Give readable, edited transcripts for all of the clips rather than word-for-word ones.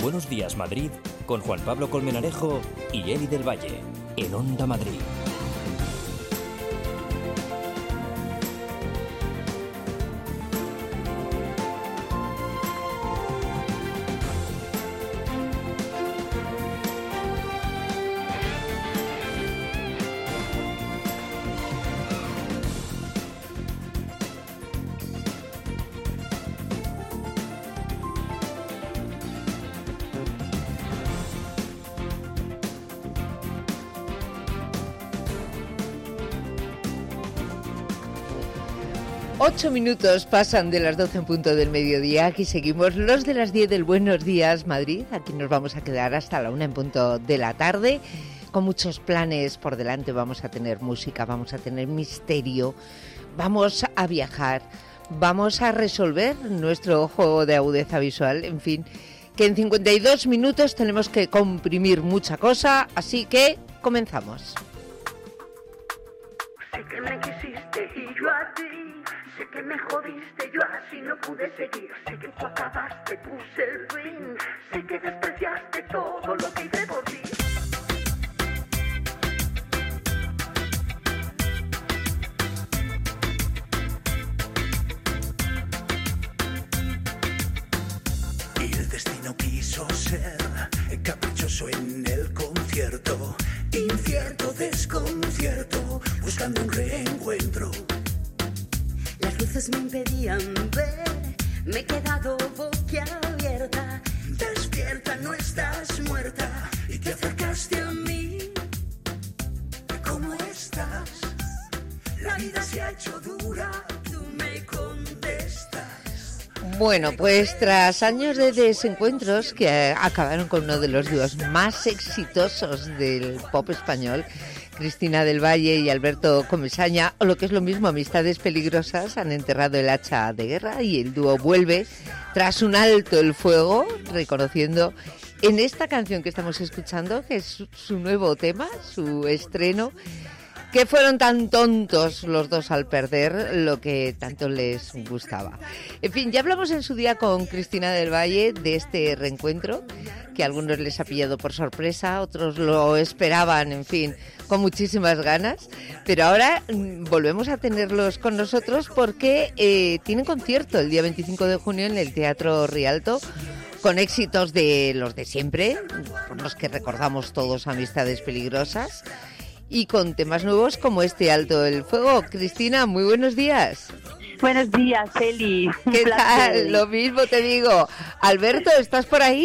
Buenos Días Madrid con Juan Pablo Colmenarejo y Eli del Valle en Onda Madrid. Ocho minutos pasan de las 12 en punto del mediodía. Aquí seguimos los de las 10 del Buenos Días Madrid. Aquí nos vamos a quedar hasta la 1 en punto de la tarde, con muchos planes por delante. Vamos a tener música, vamos a tener misterio, vamos a viajar, vamos a resolver nuestro juego de agudeza visual. En fin, que en 52 minutos tenemos que comprimir mucha cosa, así que comenzamos. Sé que me quisiste y yo a ti. Sé que me jodiste, yo así no pude seguir. Sé que tú acabaste, puse el fin. Sé que despreciaste todo lo que hice por ti. Y el destino quiso ser caprichoso en el concierto. Incierto desconcierto, buscando un reencuentro. Las luces me impedían ver, me he quedado boquiabierta. Despierta, no estás muerta, y te acercaste a mí. ¿Cómo estás? La vida se ha hecho dura, tú me contestas. Bueno, pues tras años de desencuentros que acabaron con uno de los dúos más exitosos del pop español, Cristina del Valle y Alberto Comesaña, o lo que es lo mismo, Amistades Peligrosas, han enterrado el hacha de guerra y el dúo vuelve tras un alto el fuego, reconociendo en esta canción que estamos escuchando, que es su nuevo tema, su estreno, que fueron tan tontos los dos al perder lo que tanto les gustaba. En fin, ya hablamos en su día con Cristina del Valle de este reencuentro, que a algunos les ha pillado por sorpresa, otros lo esperaban, en fin, con muchísimas ganas, pero ahora volvemos a tenerlos con nosotros porque tienen concierto el día 25 de junio en el Teatro Rialto, con éxitos de los de siempre, por los que recordamos todos Amistades Peligrosas, y con temas nuevos como este Alto el Fuego. Cristina, muy buenos días. Buenos días, Eli. ¿Qué tal? Lo mismo te digo. Alberto, ¿estás por ahí?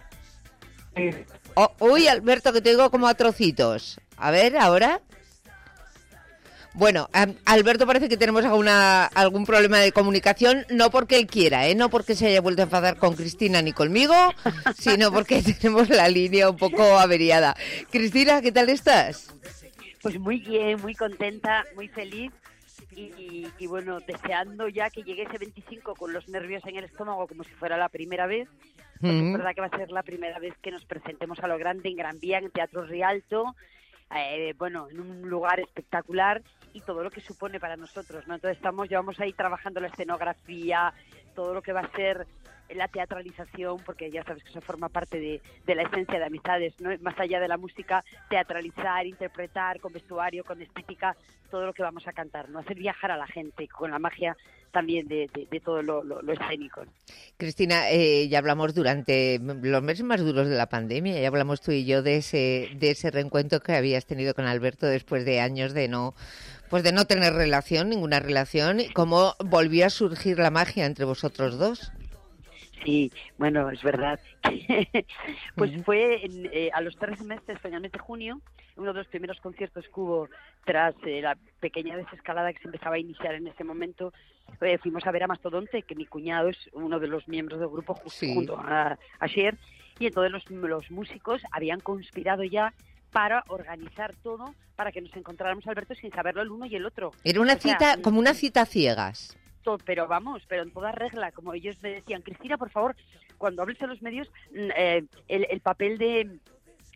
Oh, uy, Alberto, que te digo como a trocitos. A ver, ¿ahora? Bueno, Alberto, parece que tenemos algún problema de comunicación, no porque él quiera, no porque se haya vuelto a enfadar con Cristina ni conmigo, sino porque tenemos la línea un poco averiada. Cristina, ¿qué tal estás? Pues muy bien, muy contenta, muy feliz y bueno, deseando ya que llegue ese 25 con los nervios en el estómago como si fuera la primera vez, porque es verdad que va a ser la primera vez que nos presentemos a lo grande en Gran Vía, en el Teatro Rialto, bueno, en un lugar espectacular y todo lo que supone para nosotros, ¿no? Entonces llevamos ahí trabajando la escenografía, todo lo que va a ser la teatralización, porque ya sabes que eso forma parte de la esencia de Amistades, ¿no? Más allá de la música, teatralizar, interpretar con vestuario, con estética, todo lo que vamos a cantar, ¿no? Hacer viajar a la gente con la magia también de todo lo escénico. Cristina, ya hablamos durante los meses más duros de la pandemia, ya hablamos tú y yo de ese reencuentro que habías tenido con Alberto después de años de no tener ninguna relación, y cómo volvió a surgir la magia entre vosotros dos. Sí, bueno, es verdad. Pues fue a los 3 meses, fue en el mes de junio, uno de los primeros conciertos que hubo tras la pequeña desescalada que se empezaba a iniciar en ese momento. Fuimos a ver a Mastodonte, que mi cuñado es uno de los miembros del grupo junto a Cher, y entonces los músicos habían conspirado ya para organizar todo, para que nos encontráramos, Alberto, sin saberlo el uno y el otro. Era una cita, como una cita a ciegas. Pero en toda regla, como ellos me decían, Cristina, por favor, cuando hables a los medios, el papel de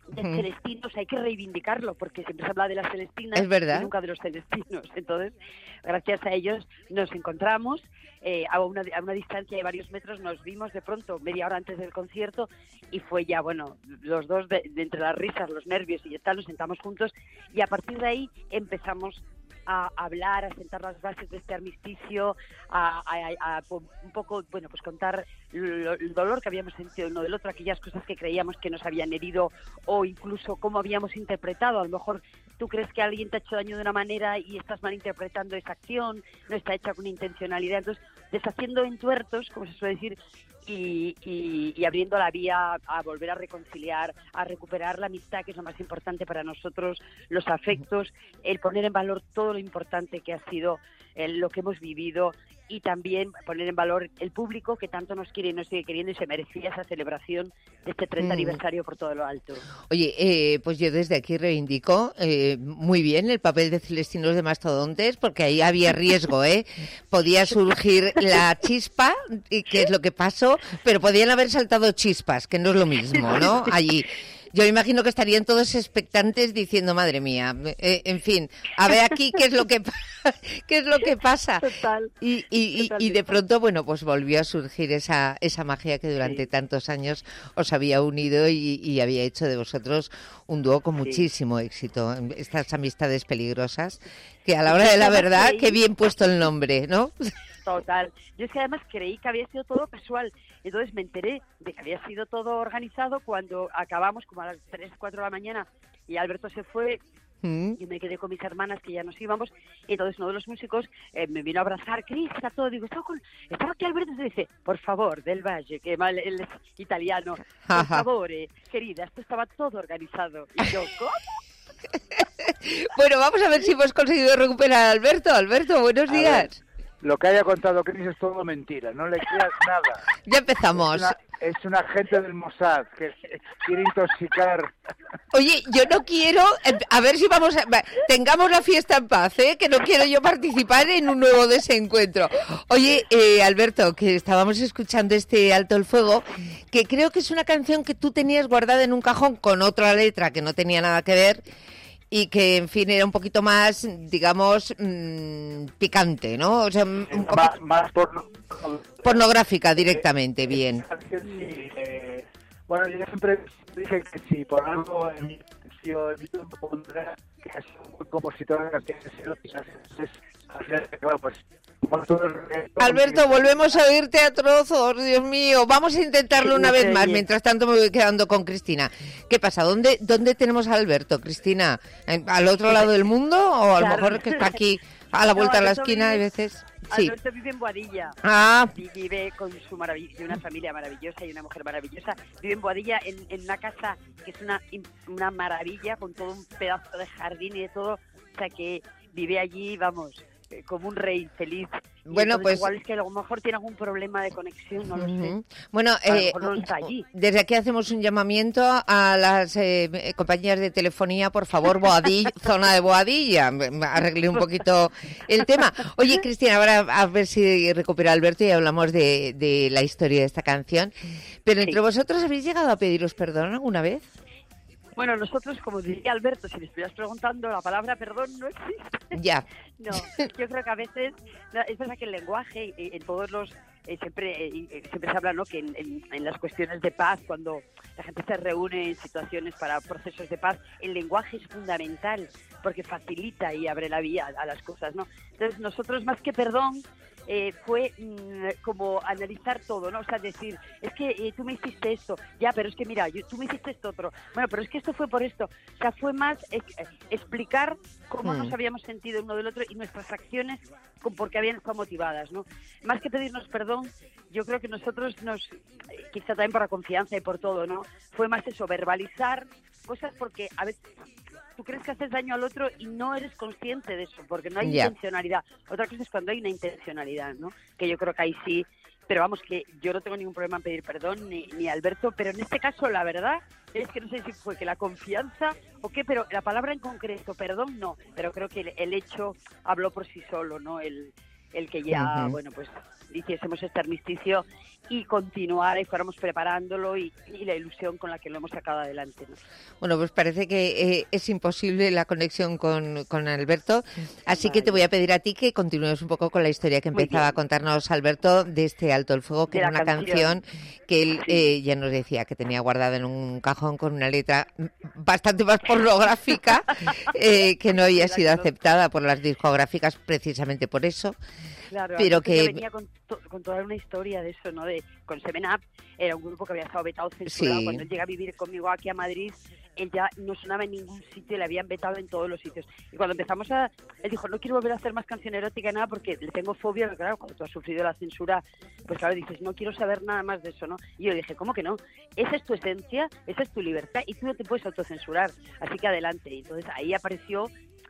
de celestinos hay que reivindicarlo, porque siempre se habla de las celestinas es verdad. y nunca de los celestinos. Entonces, gracias a ellos nos encontramos a una distancia de varios metros, nos vimos de pronto media hora antes del concierto y fue ya, bueno, los dos de entre las risas, los nervios y tal, nos sentamos juntos y a partir de ahí empezamos a hablar, a sentar las bases de este armisticio, a un poco, bueno, pues contar el dolor que habíamos sentido uno del otro, aquellas cosas que creíamos que nos habían herido o incluso cómo habíamos interpretado. A lo mejor tú crees que alguien te ha hecho daño de una manera y estás malinterpretando esa acción, no está hecha con intencionalidad. Entonces, deshaciendo entuertos, como se suele decir, y abriendo la vía a volver a reconciliar, a recuperar la amistad, que es lo más importante para nosotros, los afectos, el poner en valor todo lo importante que ha sido lo que hemos vivido y también poner en valor el público que tanto nos quiere y nos sigue queriendo y se merecía esa celebración de este 30 aniversario por todo lo alto. Oye, pues yo desde aquí reivindico muy bien el papel de Celestinos de Mastodontes, porque ahí había riesgo, podía surgir la chispa, y que es lo que pasó, pero podían haber saltado chispas, que no es lo mismo, ¿no? Allí. Yo imagino que estarían todos expectantes diciendo, madre mía, en fin, a ver aquí qué es lo que pasa. Total. Y de pronto, bueno, pues volvió a surgir esa magia que durante tantos años os había unido y había hecho de vosotros un dúo con muchísimo éxito. Estas amistades peligrosas, que a la hora de la verdad, qué bien puesto el nombre, ¿no? Total. Yo es que además creí que había sido todo casual. Entonces me enteré de que había sido todo organizado cuando acabamos como a las 3, 4 de la mañana y Alberto se fue. Yo me quedé con mis hermanas que ya nos íbamos y entonces uno de los músicos me vino a abrazar. ¿Qué está todo? Digo, estaba aquí Alberto. Se dice, por favor, Del Valle, que mal él es italiano, por favor, querida, esto estaba todo organizado. Y yo, ¿cómo? Bueno, vamos a ver si hemos conseguido recuperar a Alberto. Alberto, buenos días. Lo que haya contado Cris es todo mentira, no le creas nada. Ya empezamos. Es un agente del Mossad que quiere intoxicar. Oye, yo no quiero, a ver si tengamos la fiesta en paz, que no quiero yo participar en un nuevo desencuentro. Oye, Alberto, que estábamos escuchando este Alto el Fuego, que creo que es una canción que tú tenías guardada en un cajón con otra letra que no tenía nada que ver, y que, en fin, era un poquito más, digamos, picante, ¿no? O sea, un poquito más pornográfica directamente, bien. Bueno, yo siempre dije que si por algo en mi tiempo pondrá que ha sido un buen compositor de canciones eróticas. Entonces, claro, pues... Alberto, volvemos a oírte a trozos, Dios mío. Vamos a intentarlo una vez más. Mientras tanto me voy quedando con Cristina. ¿Qué pasa? ¿Dónde tenemos a Alberto, Cristina? ¿Al otro lado del mundo? ¿O a lo mejor que está aquí a la vuelta de la esquina hay veces? Sí. Alberto vive en Boadilla. Y vive con su una familia maravillosa y una mujer maravillosa. Vive en Boadilla en una casa que es una maravilla, con todo un pedazo de jardín y de todo. O sea que vive allí, vamos, como un rey feliz. Bueno, pues igual es que a lo mejor tiene algún problema de conexión, no lo sé. Bueno, a lo mejor no está allí. Desde aquí hacemos un llamamiento a las compañías de telefonía, por favor, Boadilla, zona de Boadilla, arregle un poquito el tema. Oye, Cristina, ahora a ver si recupera Alberto y hablamos de la historia de esta canción. Pero entre vosotros, ¿habéis llegado a pediros perdón alguna vez? Bueno, nosotros, como diría Alberto, si le estuvieras preguntando, la palabra perdón no existe. Ya. No, yo creo que a veces, es verdad que el lenguaje, en todos los, siempre se habla, ¿no?, que en las cuestiones de paz, cuando la gente se reúne en situaciones para procesos de paz, el lenguaje es fundamental, porque facilita y abre la vía a las cosas, ¿no? Entonces, nosotros, más que perdón, fue como analizar todo, ¿no? O sea, decir, es que tú me hiciste esto, ya, pero es que mira, tú me hiciste esto otro, bueno, pero es que esto fue por esto. O sea, fue más explicar cómo nos habíamos sentido uno del otro y nuestras acciones porque habían estado motivadas, ¿no? Más que pedirnos perdón, yo creo que nosotros quizá también por la confianza y por todo, ¿no? Fue más eso, verbalizar cosas, porque a veces tú crees que haces daño al otro y no eres consciente de eso, porque no hay intencionalidad. Otra cosa es cuando hay una intencionalidad, ¿no? Que yo creo que ahí sí, pero vamos, que yo no tengo ningún problema en pedir perdón, ni Alberto, pero en este caso la verdad es que no sé si fue que la confianza o qué, pero la palabra en concreto, perdón, no, pero creo que el hecho habló por sí solo, ¿no? El que ya, bueno, pues hiciésemos este armisticio y continuara y fuéramos preparándolo y la ilusión con la que lo hemos sacado adelante, ¿no? Bueno, pues parece que es imposible la conexión con Alberto, así que te voy a pedir a ti que continúes un poco con la historia que empezaba a contarnos Alberto de este Alto el Fuego, que era una canción que él ya nos decía que tenía guardada en un cajón con una letra bastante más pornográfica, que no había sido aceptada por las discográficas precisamente por eso. Claro, pero que venía con toda una historia de eso, ¿no? Con Seven Up, era un grupo que había estado vetado, censurado. Sí. Cuando él llega a vivir conmigo aquí a Madrid, él ya no sonaba en ningún sitio, le habían vetado en todos los sitios. Y cuando empezamos él dijo, no quiero volver a hacer más canción erótica, nada, porque le tengo fobia, pero claro, cuando tú has sufrido la censura, pues claro, dices, no quiero saber nada más de eso, ¿no? Y yo dije, ¿cómo que no? Esa es tu esencia, esa es tu libertad, y tú no te puedes autocensurar, así que adelante. Y entonces ahí apareció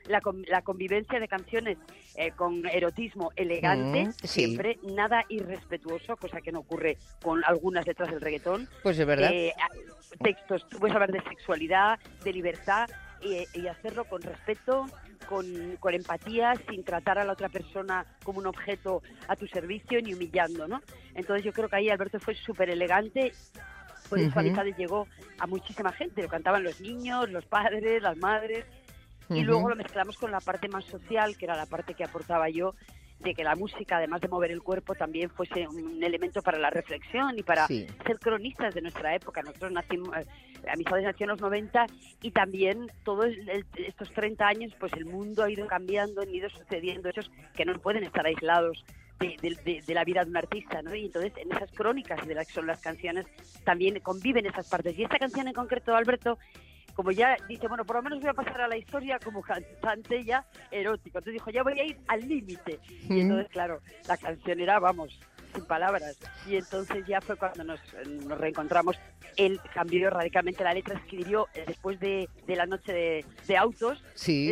la convivencia de canciones con erotismo elegante, siempre nada irrespetuoso, cosa que no ocurre con algunas letras del reggaetón. Pues es verdad. Textos, tú puedes hablar de sexualidad, de libertad y hacerlo con respeto, con empatía, sin tratar a la otra persona como un objeto a tu servicio ni humillando, ¿no? Entonces yo creo que ahí Alberto fue súper elegante. Por eso Amistades llegó a muchísima gente, lo cantaban los niños, los padres, las madres. Y luego lo mezclamos con la parte más social, que era la parte que aportaba yo, de que la música, además de mover el cuerpo, también fuese un elemento para la reflexión y para ser cronistas de nuestra época. Nosotros Amistades nació en los 90 y también todos estos 30 años, pues el mundo ha ido cambiando, han ido sucediendo hechos que no pueden estar aislados de la vida de un artista, ¿no? Y entonces en esas crónicas de las que son las canciones también conviven esas partes. Y esta canción en concreto, Alberto, como ya dice, bueno, por lo menos voy a pasar a la historia como cantante ya erótico. Entonces dijo, ya voy a ir al límite. Y entonces, claro, la canción era, vamos, sin palabras. Y entonces ya fue cuando nos reencontramos. Él cambió radicalmente la letra, escribió, después de la noche de autos,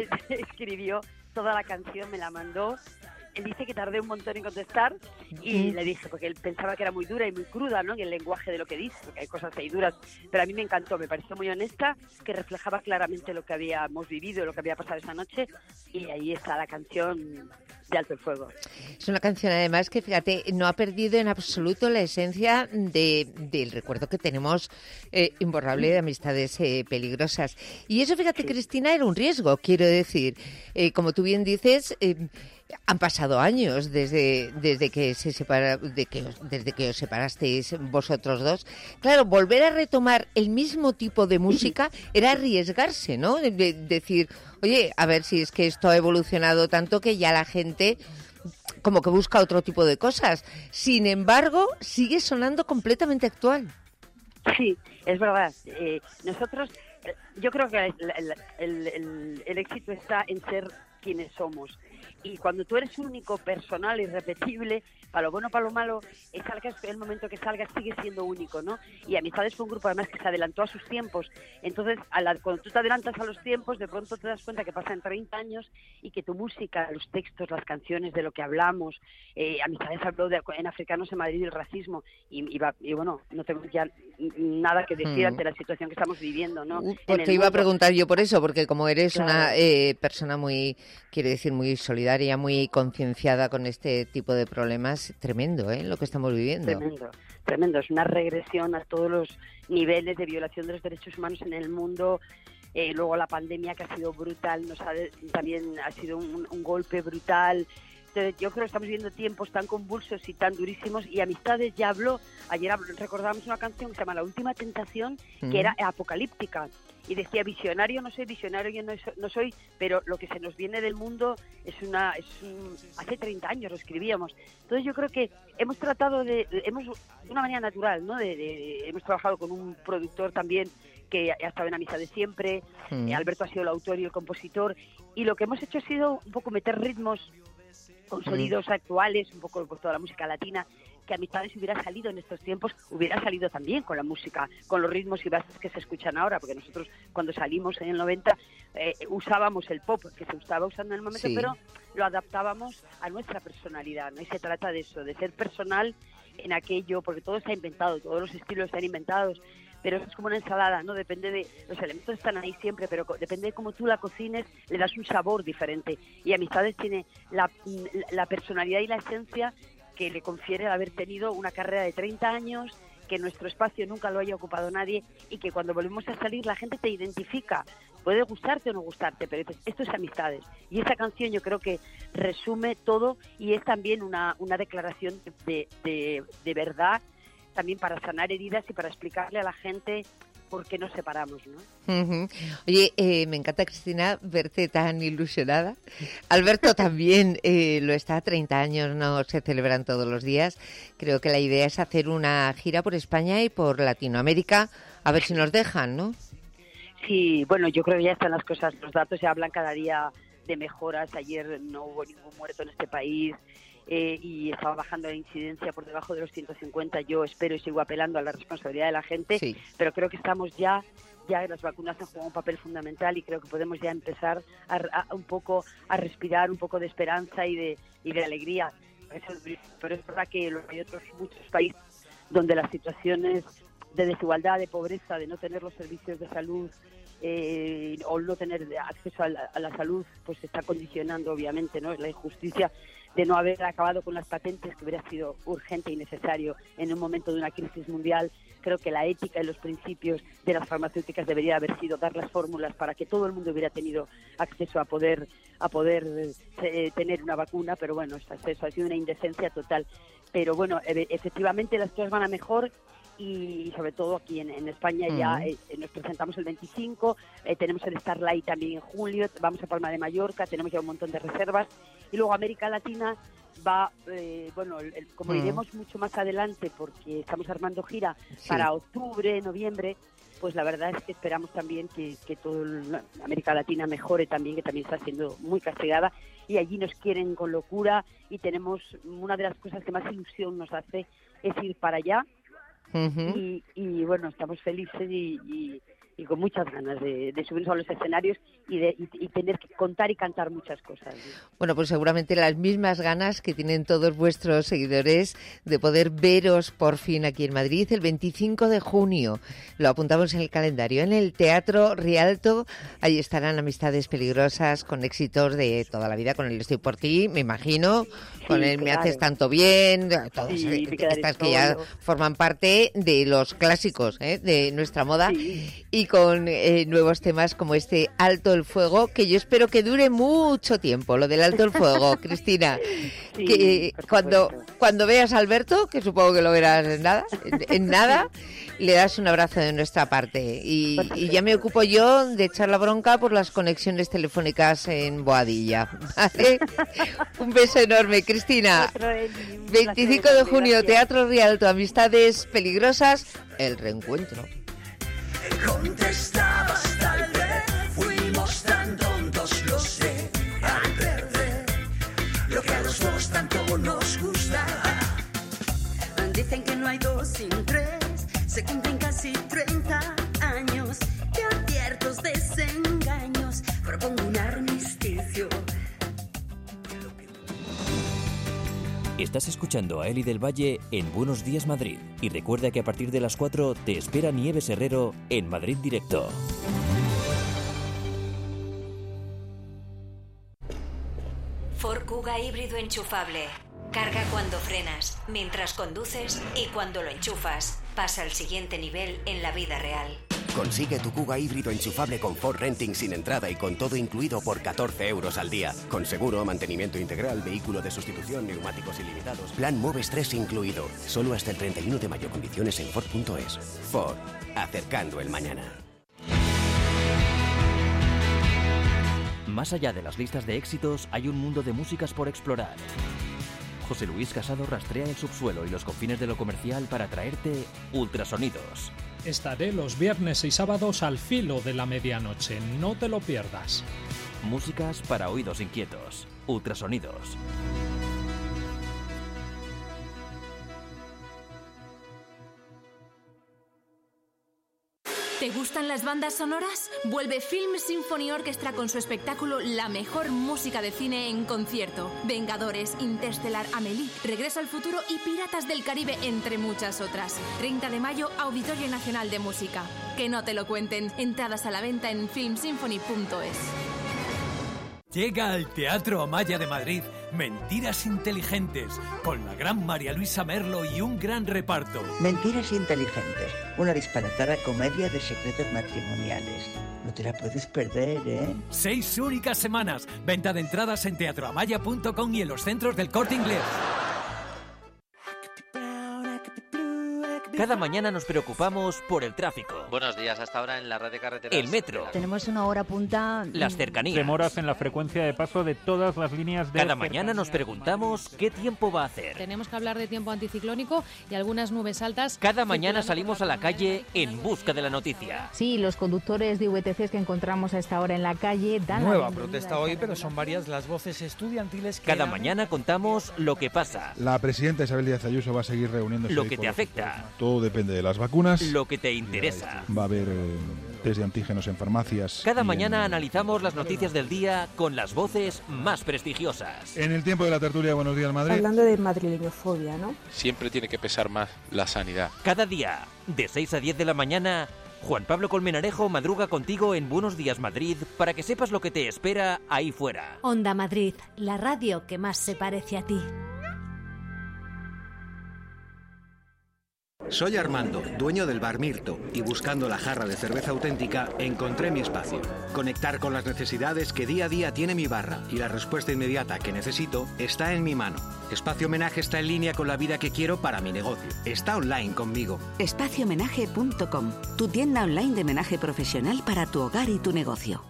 escribió toda la canción, me la mandó. Él dice que tardé un montón en contestar y le dije, porque él pensaba que era muy dura y muy cruda, ¿no? En el lenguaje de lo que dice, porque hay cosas ahí duras, pero a mí me encantó, me pareció muy honesta, que reflejaba claramente lo que habíamos vivido, lo que había pasado esa noche, y ahí está la canción de Alto el Fuego. Es una canción además que, fíjate, no ha perdido en absoluto la esencia del recuerdo que tenemos imborrable de Amistades peligrosas. Y eso, fíjate, Cristina, era un riesgo, quiero decir, como tú bien dices, han pasado años desde que desde que os separasteis vosotros dos. Claro, volver a retomar el mismo tipo de música era arriesgarse, ¿no? Decir, oye, a ver si es que esto ha evolucionado tanto que ya la gente como que busca otro tipo de cosas. Sin embargo, sigue sonando completamente actual. Sí, es verdad. Nosotros, yo creo que el éxito está en ser quienes somos. Y cuando tú eres único, personal, irrepetible, para lo bueno, para lo malo, el momento que salgas sigue siendo único, ¿no? Y Amistades fue un grupo además que se adelantó a sus tiempos. Entonces, cuando tú te adelantas a los tiempos, de pronto te das cuenta que pasan 30 años y que tu música, los textos, las canciones, de lo que hablamos, Amistades habló en Africanos en Madrid del racismo y bueno, no tengo ya nada que decir ante la situación que estamos viviendo, ¿no? Porque iba a preguntar yo por eso, porque como eres una persona muy, quiere decir, muy solidaria, muy concienciada con este tipo de problemas, tremendo, lo que estamos viviendo. Tremendo, es una regresión a todos los niveles de violación de los derechos humanos en el mundo. Luego la pandemia, que ha sido brutal, también ha sido un golpe brutal. Entonces, yo creo que estamos viviendo tiempos tan convulsos y tan durísimos, y Amistades ya habló, ayer recordábamos una canción que se llama La Última Tentación, que era apocalíptica, y decía, visionario no soy, pero lo que se nos viene del mundo hace 30 años lo escribíamos. Entonces yo creo que hemos tratado de una manera natural, ¿no? Hemos trabajado con un productor también que ha estado en Amistades siempre, Alberto ha sido el autor y el compositor, y lo que hemos hecho ha sido un poco meter ritmos con sonidos actuales, un poco por toda la música latina, que Amistades hubiera salido en estos tiempos, hubiera salido también con la música, con los ritmos y bases que se escuchan ahora, porque nosotros cuando salimos en el 90 usábamos el pop que se estaba usando en el momento, pero lo adaptábamos a nuestra personalidad, ¿no? Y se trata de eso, de ser personal en aquello, porque todo está inventado, todos los estilos están inventados, pero es como una ensalada, ¿no? Depende de, los elementos están ahí siempre, pero depende de cómo tú la cocines, le das un sabor diferente. Y Amistades tiene la personalidad y la esencia que le confiere el haber tenido una carrera de 30 años, que nuestro espacio nunca lo haya ocupado nadie y que cuando volvemos a salir la gente te identifica. Puede gustarte o no gustarte, pero esto es amistades. Y esa canción yo creo que resume todo y es también una declaración de verdad, también para sanar heridas y para explicarle a la gente por qué nos separamos, ¿no? Uh-huh. Oye, me encanta, Cristina, verte tan ilusionada. Alberto también lo está, 30 años no se celebran todos los días. Creo que la idea es hacer una gira por España y por Latinoamérica, a ver si nos dejan, ¿no? Sí, bueno, yo creo que ya están las cosas, los datos se hablan cada día de mejoras. Ayer no hubo ningún muerto en este país. Y estaba bajando la incidencia por debajo de los 150. Yo espero y sigo apelando a la responsabilidad de la gente, sí. Pero creo que estamos ya las vacunas han jugado un papel fundamental y creo que podemos ya empezar un poco a respirar un poco de esperanza y de alegría. Pero es verdad que hay otros muchos países donde las situaciones de desigualdad, de pobreza, de no tener los servicios de salud o no tener acceso a la salud, pues se está condicionando obviamente, ¿no? La injusticia de no haber acabado con las patentes, que hubiera sido urgente y necesario en un momento de una crisis mundial. Creo que la ética y los principios de las farmacéuticas debería haber sido dar las fórmulas para que todo el mundo hubiera tenido acceso a poder tener una vacuna, pero bueno, eso ha sido una indecencia total. Pero bueno, efectivamente las cosas van a mejor y sobre todo aquí en España ya nos presentamos el 25, tenemos el Starlight también en julio, vamos a Palma de Mallorca, tenemos ya un montón de reservas y luego América Latina va, como iremos mucho más adelante porque estamos armando gira para octubre, noviembre, pues la verdad es que esperamos también que toda América Latina mejore también, que también está siendo muy castigada y allí nos quieren con locura y tenemos una de las cosas que más ilusión nos hace es ir para allá. Uh-huh. Y bueno, estamos felices y con muchas ganas de subirnos a los escenarios y tener que contar y cantar muchas cosas, ¿no? Bueno, pues seguramente las mismas ganas que tienen todos vuestros seguidores de poder veros por fin aquí en Madrid el 25 de junio. Lo apuntamos en el calendario, en el Teatro Rialto. Ahí estarán Amistades Peligrosas con éxitos de toda la vida, con el Estoy por ti, me imagino, con el Me haces tanto bien, todas estas que ya forman parte de los clásicos de nuestra moda, y con nuevos temas como este Alto el Fuego, que yo espero que dure mucho tiempo, lo del Alto el Fuego, Cristina. Sí, que cuando veas a Alberto, que supongo que lo verás en nada, le das un abrazo de nuestra parte. Y ya me ocupo yo de echar la bronca por las conexiones telefónicas en Boadilla. ¿Vale? Un beso enorme, Cristina. 25 de junio, Teatro Rialto, Amistades Peligrosas, el reencuentro. Contestabas tal vez, fuimos tan tontos, lo sé, al perder lo que a los dos tanto nos gusta. Dicen que no hay dos sin tres, se cumplen casi 30 años de abiertos desengaños, propongo un armisticio. Estás escuchando a Eli del Valle en Buenos Días Madrid. Y recuerda que a partir de las 4 te espera Nieves Herrero en Madrid Directo. Ford Kuga híbrido enchufable. Carga cuando frenas, mientras conduces y cuando lo enchufas. Pasa al siguiente nivel en la vida real. Consigue tu Kuga híbrido enchufable con Ford Renting sin entrada y con todo incluido por 14 euros al día. Con seguro, mantenimiento integral, vehículo de sustitución, neumáticos ilimitados. Plan Moves 3 incluido. Solo hasta el 31 de mayo. Condiciones en Ford.es. Ford. Acercando el mañana. Más allá de las listas de éxitos, hay un mundo de músicas por explorar. José Luis Casado rastrea el subsuelo y los confines de lo comercial para traerte Ultrasonidos. Estaré los viernes y sábados al filo de la medianoche, no te lo pierdas. Músicas para oídos inquietos. Ultrasonidos. ¿Te gustan las bandas sonoras? Vuelve Film Symphony Orchestra con su espectáculo La mejor música de cine en concierto. Vengadores, Interstellar, Amélie, Regreso al futuro y Piratas del Caribe, entre muchas otras. 30 de mayo, Auditorio Nacional de Música. Que no te lo cuenten. Entradas a la venta en filmsymphony.es. Llega al Teatro Amaya de Madrid Mentiras inteligentes, con la gran María Luisa Merlo y un gran reparto. Mentiras inteligentes, una disparatada comedia de secretos matrimoniales. No te la puedes perder, ¿eh? 6 únicas semanas. Venta de entradas en teatroamaya.com y en los centros del Corte Inglés. Cada mañana nos preocupamos por el tráfico. Buenos días, hasta ahora en la red de carreteras. El metro. Tenemos una hora punta. Las cercanías. Demoras en la frecuencia de paso de todas las líneas de Cada mañana nos preguntamos qué tiempo va a hacer. Tenemos que hablar de tiempo anticiclónico y algunas nubes altas. Cada mañana salimos a la calle en busca de la noticia. Sí, los conductores de VTCs que encontramos a esta hora en la calle dan nueva protesta hoy, pero son varias las voces estudiantiles que... Cada mañana contamos lo que pasa. La presidenta Isabel Díaz Ayuso va a seguir reuniéndose. Lo que te afecta. Todo depende de las vacunas. Lo que te interesa. Va a haber test de antígenos en farmacias. Cada mañana analizamos las noticias del día con las voces más prestigiosas. En el tiempo de la tertulia Buenos Días Madrid. Hablando de madrileñofobia, ¿no? Siempre tiene que pesar más la sanidad. Cada día, de 6 a 10 de la mañana, Juan Pablo Colmenarejo madruga contigo en Buenos Días Madrid para que sepas lo que te espera ahí fuera. Onda Madrid, la radio que más se parece a ti. Soy Armando, dueño del bar Mirto, y buscando la jarra de cerveza auténtica, encontré mi espacio. Conectar con las necesidades que día a día tiene mi barra y la respuesta inmediata que necesito está en mi mano. Espacio Homenaje está en línea con la vida que quiero para mi negocio. Está online conmigo. Espaciohomenaje.com, tu tienda online de homenaje profesional para tu hogar y tu negocio.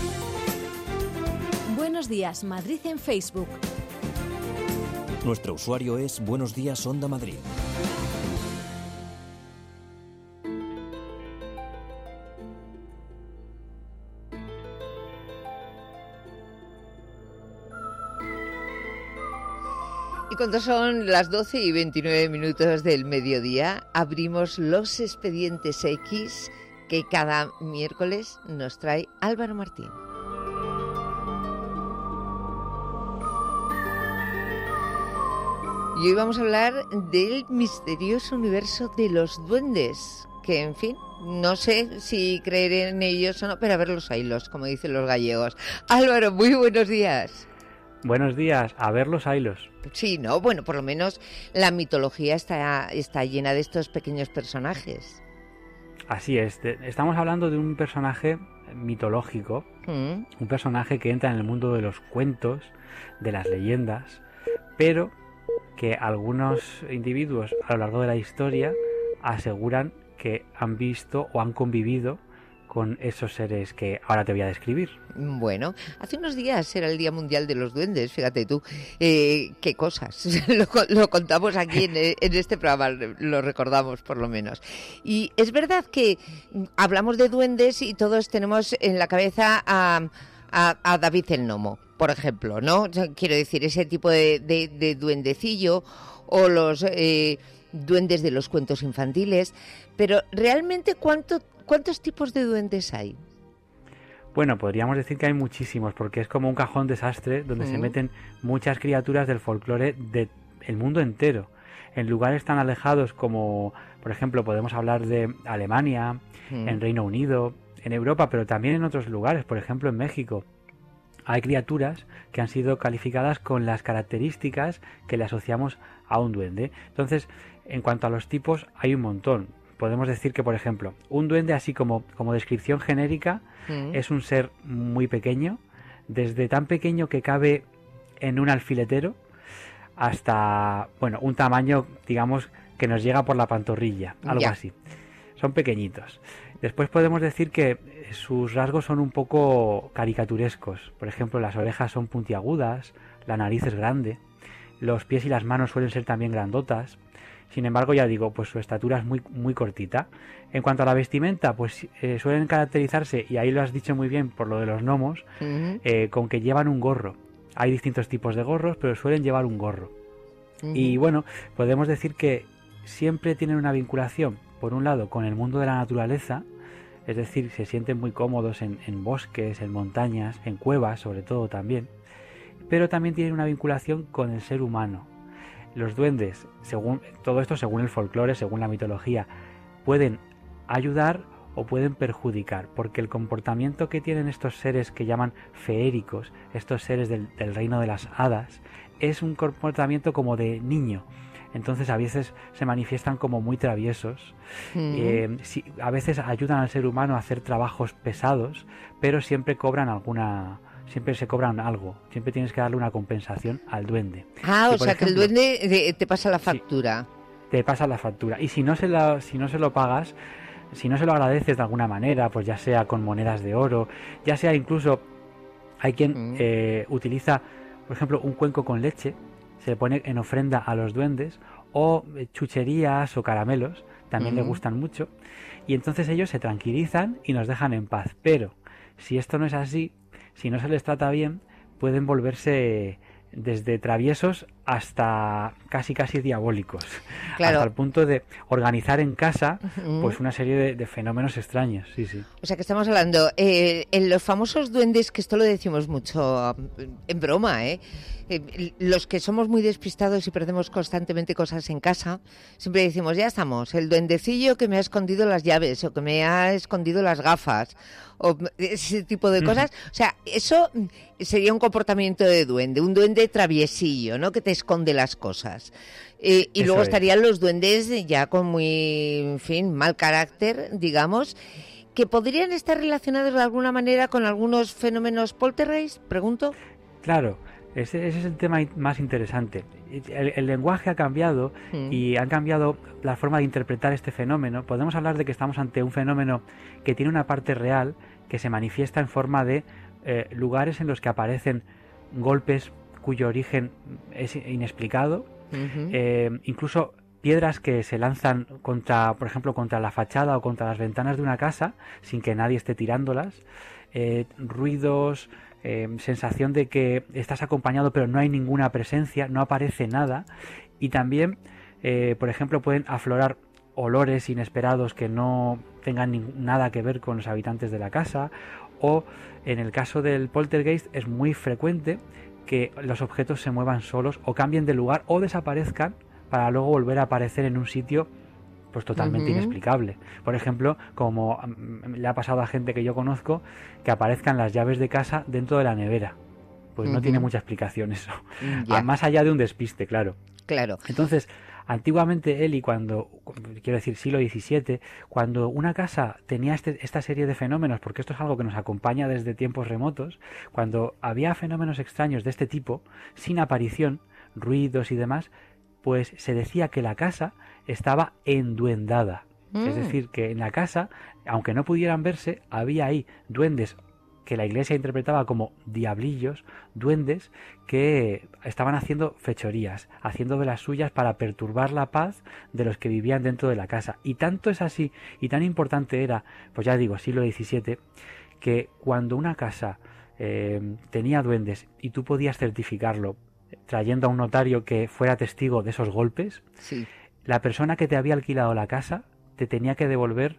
Buenos Días Madrid en Facebook. Nuestro usuario es Buenos Días Onda Madrid. Y cuando son las 12 y 29 minutos del mediodía, abrimos los expedientes X que cada miércoles nos trae Álvaro Martín. Y hoy vamos a hablar del misterioso universo de los duendes, que en fin, no sé si creer en ellos o no, pero a ver los hilos, como dicen los gallegos. Álvaro, muy buenos días. Buenos días, a ver los hilos. Sí, no, bueno, por lo menos la mitología está llena de estos pequeños personajes. Así es, estamos hablando de un personaje mitológico, un personaje que entra en el mundo de los cuentos, de las leyendas, pero que algunos individuos a lo largo de la historia aseguran que han visto o han convivido con esos seres que ahora te voy a describir. Bueno, hace unos días era el Día Mundial de los Duendes, fíjate tú, qué cosas, lo contamos aquí en este programa, lo recordamos por lo menos. Y es verdad que hablamos de duendes y todos tenemos en la cabeza a David el Gnomo, por ejemplo, ¿no? Quiero decir, ese tipo de duendecillo o los duendes de los cuentos infantiles, pero realmente ¿cuántos tipos de duendes hay? Bueno, podríamos decir que hay muchísimos, porque es como un cajón desastre donde se meten muchas criaturas del folclore del mundo entero, en lugares tan alejados como, por ejemplo, podemos hablar de Alemania, en Reino Unido, en Europa, pero también en otros lugares, por ejemplo en México. Hay criaturas que han sido calificadas con las características que le asociamos a un duende. Entonces, en cuanto a los tipos, hay un montón. Podemos decir que, por ejemplo, un duende, así como descripción genérica, es un ser muy pequeño, desde tan pequeño que cabe en un alfiletero hasta, bueno, un tamaño, digamos, que nos llega por la pantorrilla, algo así. Son pequeñitos. Después podemos decir que sus rasgos son un poco caricaturescos. Por ejemplo, las orejas son puntiagudas, la nariz es grande, los pies y las manos suelen ser también grandotas. Sin embargo, ya digo, pues su estatura es muy, muy cortita. En cuanto a la vestimenta, pues suelen caracterizarse, y ahí lo has dicho muy bien por lo de los gnomos, con que llevan un gorro. Hay distintos tipos de gorros, pero suelen llevar un gorro. Y bueno, podemos decir que siempre tienen una vinculación, por un lado, con el mundo de la naturaleza, es decir, se sienten muy cómodos en bosques, en montañas, en cuevas, sobre todo también, pero también tienen una vinculación con el ser humano. Los duendes, según todo esto, según el folclore, según la mitología, pueden ayudar o pueden perjudicar, porque el comportamiento que tienen estos seres que llaman feéricos, estos seres del reino de las hadas, es un comportamiento como de niño. Entonces a veces se manifiestan como muy traviesos, a veces ayudan al ser humano a hacer trabajos pesados, pero siempre se cobran algo, siempre tienes que darle una compensación al duende. O sea que el duende te pasa la factura. Sí, te pasa la factura, y si no se lo pagas, si no se lo agradeces de alguna manera, pues ya sea con monedas de oro, ya sea incluso hay quien utiliza, por ejemplo, un cuenco con leche, se le pone en ofrenda a los duendes, o chucherías o caramelos, también le gustan mucho, y entonces ellos se tranquilizan y nos dejan en paz. Pero si esto no es así, si no se les trata bien, pueden volverse desde traviesos hasta casi diabólicos, claro, hasta el punto de organizar en casa pues una serie de fenómenos extraños. Sí. O sea que estamos hablando en los famosos duendes, que esto lo decimos mucho en broma, los que somos muy despistados y perdemos constantemente cosas en casa, siempre decimos, ya estamos, el duendecillo que me ha escondido las llaves o que me ha escondido las gafas o ese tipo de cosas. O sea, eso sería un comportamiento de duende, un duende traviesillo, ¿no? Que te esconde las cosas. Y luego estarían los duendes ya con muy, en fin, mal carácter, digamos, que podrían estar relacionados de alguna manera con algunos fenómenos poltergeist, pregunto. Claro, ese es el tema más interesante. El lenguaje ha cambiado y han cambiado la forma de interpretar este fenómeno. Podemos hablar de que estamos ante un fenómeno que tiene una parte real, que se manifiesta en forma de lugares en los que aparecen golpes cuyo origen es inexplicado, incluso piedras que se lanzan contra, por ejemplo, contra la fachada o contra las ventanas de una casa sin que nadie esté tirándolas, ruidos, sensación de que estás acompañado pero no hay ninguna presencia, no aparece nada, y también, por ejemplo, pueden aflorar olores inesperados que no tengan nada que ver con los habitantes de la casa, o en el caso del poltergeist es muy frecuente que los objetos se muevan solos o cambien de lugar o desaparezcan para luego volver a aparecer en un sitio pues totalmente inexplicable. Por ejemplo, como le ha pasado a gente que yo conozco, que aparezcan las llaves de casa dentro de la nevera. Pues no tiene mucha explicación eso. Más allá de un despiste, claro. Entonces, antiguamente, Eli, quiero decir siglo XVII, cuando una casa tenía esta serie de fenómenos, porque esto es algo que nos acompaña desde tiempos remotos, cuando había fenómenos extraños de este tipo, sin aparición, ruidos y demás, pues se decía que la casa estaba enduendada. Es decir, que en la casa, aunque no pudieran verse, había ahí duendes que la iglesia interpretaba como diablillos, duendes que estaban haciendo fechorías, haciendo de las suyas para perturbar la paz de los que vivían dentro de la casa. Y tanto es así, y tan importante era, pues ya digo, siglo XVII, que cuando una casa tenía duendes y tú podías certificarlo trayendo a un notario que fuera testigo de esos golpes, la persona que te había alquilado la casa te tenía que devolver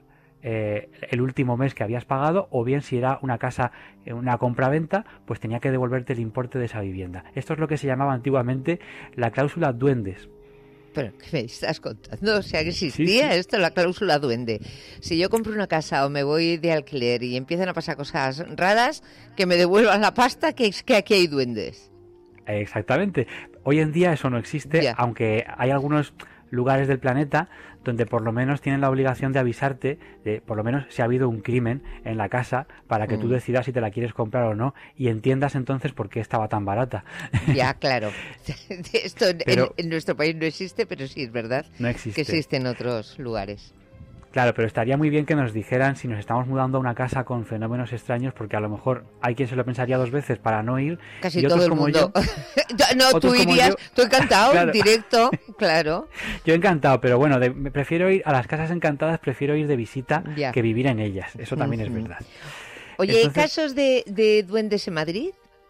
el último mes que habías pagado, o bien si era una casa, una compraventa, pues tenía que devolverte el importe de esa vivienda. Esto es lo que se llamaba antiguamente la cláusula duendes. ¿Pero qué me estás contando? O sea, que existía esto, la cláusula duende. Si yo compro una casa o me voy de alquiler y empiezan a pasar cosas raras, que me devuelvan la pasta, que es que aquí hay duendes. Exactamente. Hoy en día eso no existe, aunque hay algunos lugares del planeta donde por lo menos tienen la obligación de avisarte de por lo menos si ha habido un crimen en la casa para que tú decidas si te la quieres comprar o no y entiendas entonces por qué estaba tan barata. Ya, claro. Esto en nuestro país no existe, pero sí es verdad que existe en otros lugares. Claro, pero estaría muy bien que nos dijeran si nos estamos mudando a una casa con fenómenos extraños, porque a lo mejor hay quien se lo pensaría dos veces para no ir. Casi y otros todo el como mundo. Yo, no, tú irías, tú encantado, claro. En directo, claro. Yo encantado, pero bueno, prefiero ir a las casas encantadas, prefiero ir de visita que vivir en ellas. Eso también es verdad. Oye, ¿hay casos de duendes en Madrid?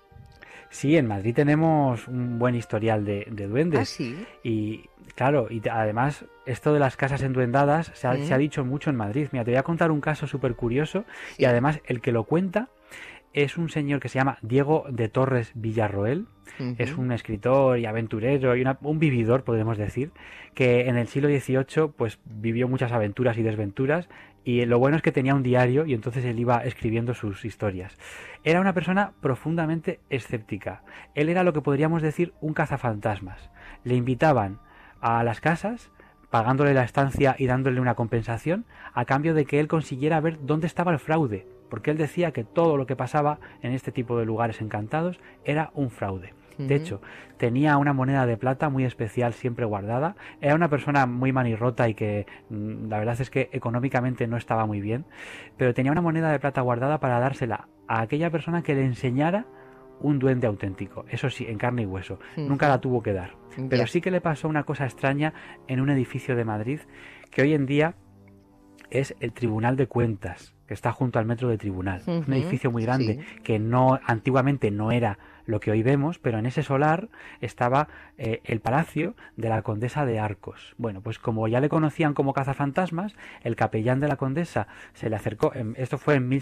Sí, en Madrid tenemos un buen historial de duendes. ¿Ah, sí? Y claro, y además esto de las casas enduendadas se ha dicho mucho en Madrid. Mira, te voy a contar un caso súper curioso y además el que lo cuenta es un señor que se llama Diego de Torres Villarroel. Es un escritor y aventurero y un vividor, podemos decir, que en el siglo XVIII pues vivió muchas aventuras y desventuras, y lo bueno es que tenía un diario y entonces él iba escribiendo sus historias. Era una persona profundamente escéptica. Él era lo que podríamos decir un cazafantasmas. Le invitaban a las casas, pagándole la estancia y dándole una compensación, a cambio de que él consiguiera ver dónde estaba el fraude, porque él decía que todo lo que pasaba en este tipo de lugares encantados era un fraude. De hecho, tenía una moneda de plata muy especial siempre guardada. Era una persona muy manirrota y que la verdad es que económicamente no estaba muy bien, pero tenía una moneda de plata guardada para dársela a aquella persona que le enseñara un duende auténtico, eso sí, en carne y hueso. Nunca la tuvo que dar. Pero sí que le pasó una cosa extraña en un edificio de Madrid que hoy en día es el Tribunal de Cuentas, que está junto al Metro de Tribunal. Un edificio muy grande que antiguamente no era lo que hoy vemos, pero en ese solar estaba el palacio de la condesa de Arcos. Bueno, pues como ya le conocían como cazafantasmas, el capellán de la condesa se le acercó, esto fue en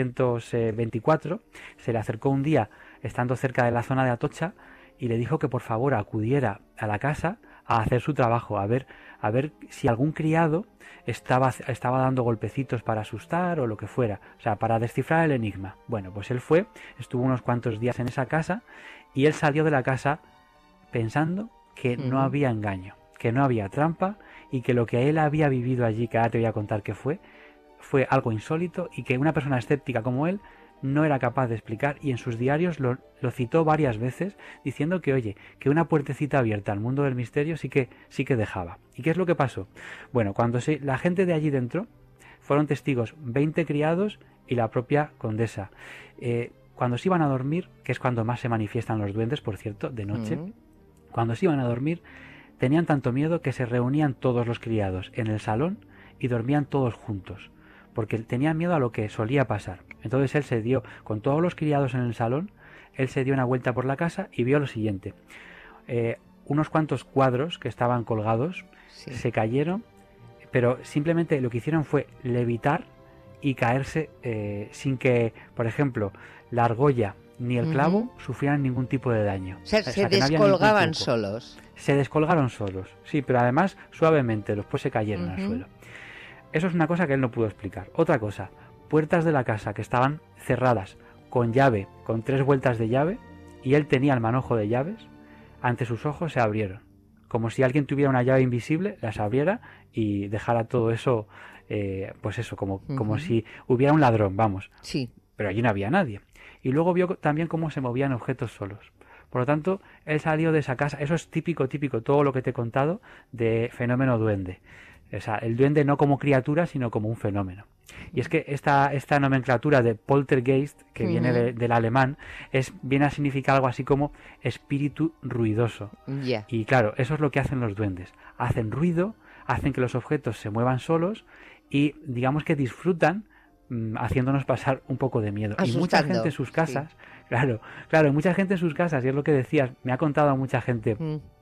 1724, se le acercó un día estando cerca de la zona de Atocha y le dijo que por favor acudiera a la casa a hacer su trabajo, a ver si algún criado estaba dando golpecitos para asustar o lo que fuera, o sea, para descifrar el enigma. Bueno, pues él fue, estuvo unos cuantos días en esa casa y él salió de la casa pensando que no había engaño, que no había trampa y que lo que él había vivido allí, que ahora te voy a contar qué fue algo insólito y que una persona escéptica como él no era capaz de explicar, y en sus diarios lo citó varias veces diciendo que, oye, que una puertecita abierta al mundo del misterio sí que dejaba. ¿Y qué es lo que pasó? Bueno, cuando la gente de allí dentro fueron testigos 20 criados y la propia condesa. Cuando se iban a dormir, que es cuando más se manifiestan los duendes, por cierto, de noche, cuando se iban a dormir tenían tanto miedo que se reunían todos los criados en el salón y dormían todos juntos, porque tenían miedo a lo que solía pasar. Entonces él se dio, con todos los criados en el salón, él se dio una vuelta por la casa y vio lo siguiente. Unos cuantos cuadros que estaban colgados se cayeron, pero simplemente lo que hicieron fue levitar y caerse sin que, por ejemplo, la argolla ni el clavo sufrieran ningún tipo de daño. O sea, se descolgaban solos. Se descolgaron solos, sí, pero además suavemente, después se cayeron al suelo. Eso es una cosa que él no pudo explicar. Otra cosa, puertas de la casa que estaban cerradas con llave, con 3 vueltas de llave, y él tenía el manojo de llaves, ante sus ojos se abrieron. Como si alguien tuviera una llave invisible, las abriera y dejara todo eso, pues eso, como si hubiera un ladrón, vamos. Sí. Pero allí no había nadie. Y luego vio también cómo se movían objetos solos. Por lo tanto, él salió de esa casa. Eso es típico, todo lo que te he contado de fenómeno duende. O sea, el duende no como criatura, sino como un fenómeno. Y es que esta nomenclatura de poltergeist, que viene del alemán, viene a significar algo así como espíritu ruidoso. Y claro, eso es lo que hacen los duendes. Hacen ruido, hacen que los objetos se muevan solos y digamos que disfrutan haciéndonos pasar un poco de miedo. Asustando. Y mucha gente en sus casas, claro, mucha gente en sus casas, y es lo que decías, me ha contado a mucha gente...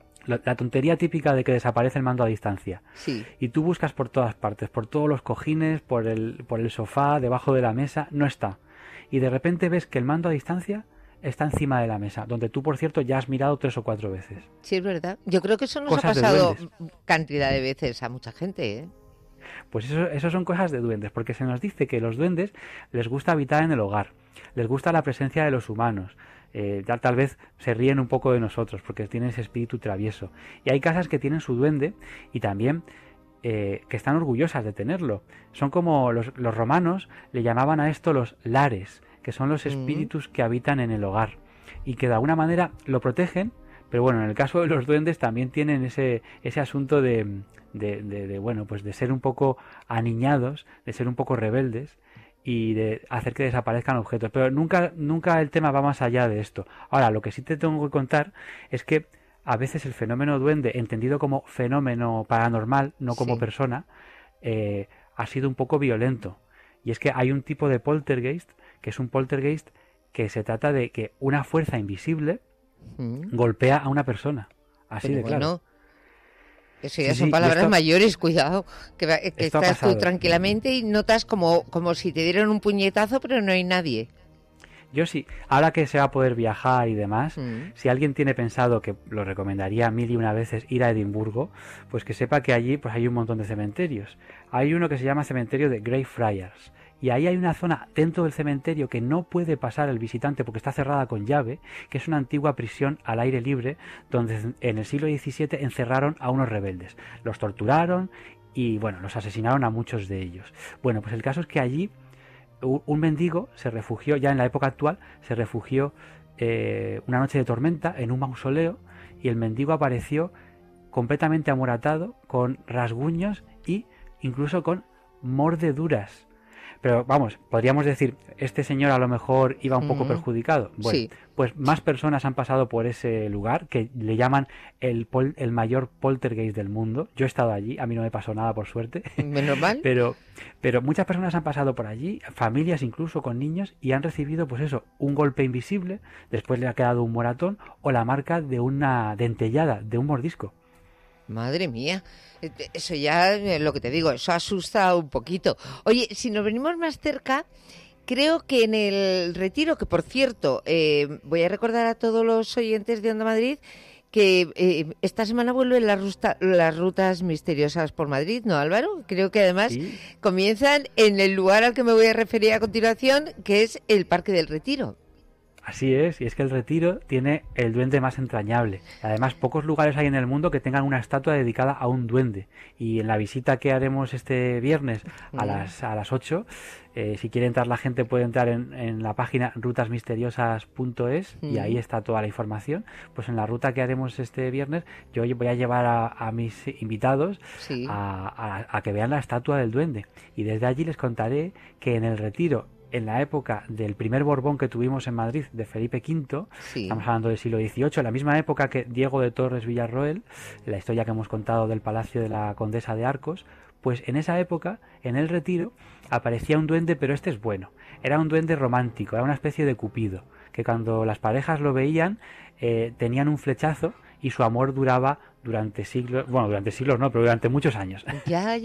La tontería típica de que desaparece el mando a distancia. Y tú buscas por todas partes, por todos los cojines, por el sofá, debajo de la mesa, no está. Y de repente ves que el mando a distancia está encima de la mesa, donde tú, por cierto, ya has mirado 3 o 4 veces. Sí, es verdad. Yo creo que eso nos ha pasado cantidad de veces a mucha gente, ¿eh? Pues eso son cosas de duendes, porque se nos dice que los duendes les gusta habitar en el hogar, les gusta la presencia de los humanos. Tal vez se ríen un poco de nosotros porque tienen ese espíritu travieso. Y hay casas que tienen su duende y también que están orgullosas de tenerlo. Son como los romanos le llamaban a esto los lares, que son los espíritus que habitan en el hogar y que de alguna manera lo protegen. Pero bueno, en el caso de los duendes también tienen ese asunto de bueno, pues de ser un poco aniñados, de ser un poco rebeldes y de hacer que desaparezcan objetos. Pero nunca el tema va más allá de esto. Ahora, lo que sí te tengo que contar es que a veces el fenómeno duende, entendido como fenómeno paranormal, no como persona, ha sido un poco violento. Y es que hay un tipo de poltergeist, que es un poltergeist que se trata de que una fuerza invisible golpea a una persona. Así pero de claro. Bueno. Eso ya son palabras mayores, cuidado, que estás tú tranquilamente y notas como si te dieran un puñetazo, pero no hay nadie. Yo sí, ahora que se va a poder viajar y demás, si alguien tiene pensado, que lo recomendaría 1001 veces, ir a Edimburgo, pues que sepa que allí pues hay un montón de cementerios. Hay uno que se llama cementerio de Greyfriars, y ahí hay una zona dentro del cementerio que no puede pasar el visitante porque está cerrada con llave, que es una antigua prisión al aire libre, donde en el siglo XVII encerraron a unos rebeldes. Los torturaron y, bueno, los asesinaron a muchos de ellos. Bueno, pues el caso es que allí un mendigo se refugió, ya en la época actual, se refugió una noche de tormenta en un mausoleo, y el mendigo apareció completamente amoratado, con rasguños y incluso con mordeduras. Pero vamos, podríamos decir, este señor a lo mejor iba un poco perjudicado. Bueno, sí. Pues más personas han pasado por ese lugar, que le llaman el mayor poltergeist del mundo. Yo he estado allí, a mí no me pasó nada, por suerte. Menos mal. Pero muchas personas han pasado por allí, familias incluso con niños, y han recibido, pues eso, un golpe invisible, después le ha quedado un moratón o la marca de una dentellada, de un mordisco. Madre mía, eso ya, lo que te digo, eso asusta un poquito. Oye, si nos venimos más cerca, creo que en el Retiro, que por cierto, voy a recordar a todos los oyentes de Onda Madrid que esta semana vuelven las rutas misteriosas por Madrid, ¿no, Álvaro? Creo que además comienzan en el lugar al que me voy a referir a continuación, que es el Parque del Retiro. Así es, y es que el Retiro tiene el duende más entrañable. Además, pocos lugares hay en el mundo que tengan una estatua dedicada a un duende. Y en la visita que haremos este viernes a las 8, si quiere entrar la gente puede entrar en la página rutasmisteriosas.es y ahí está toda la información. Pues en la ruta que haremos este viernes, yo voy a llevar a mis invitados a que vean la estatua del duende. Y desde allí les contaré que en el Retiro, en la época del primer Borbón que tuvimos en Madrid, de Felipe V, estamos hablando del siglo XVIII, en la misma época que Diego de Torres Villarroel, la historia que hemos contado del palacio de la Condesa de Arcos, pues en esa época, en el Retiro, aparecía un duende, pero este es bueno. Era un duende romántico, era una especie de Cupido, que cuando las parejas lo veían, tenían un flechazo y su amor duraba durante siglos, bueno, durante siglos no, pero durante muchos años. Ya.